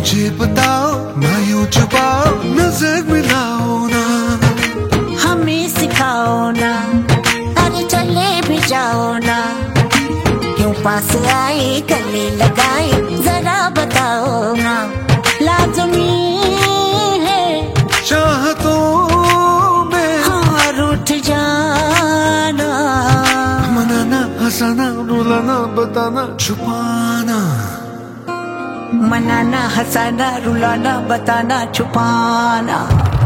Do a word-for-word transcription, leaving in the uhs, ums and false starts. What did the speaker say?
मुझे बताओ ना यूं छुपाओ, नजर मिलाओ ना, हमें सिखाओ ना, अरे चले भी जाओ ना, क्यों पास आए गले लगाए जरा बताओ ना, लाजमी है चाहतों में हाँ रूठ जाना, मनाना हंसाना रुलाना बताना छुपाना, मनाना हंसाना रुलाना बताना छुपाना।